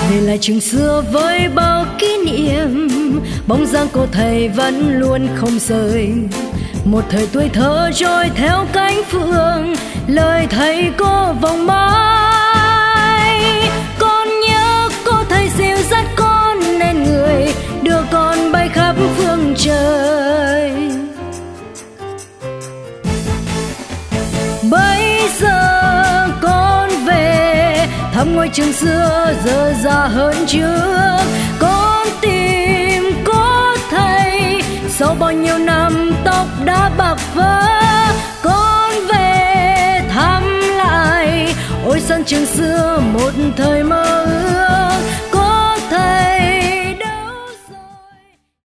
Về lại trường xưa với bao kỷ niệm, bóng dáng cô thầy vẫn luôn không rời. Một thời tuổi thơ trôi theo cánh phượng, lời thầy cô vòng mãi. Con nhớ cô thầy dìu dắt con nên người, đưa con bay khắp phương trời. Bây giờ con về thăm ngôi trường xưa giờ già hơn trước. Con tìm cô thầy sau bao nhiêu năm tóc đã bạc phơ. Con về thăm lại ôi sân trường xưa một thời mơ ước.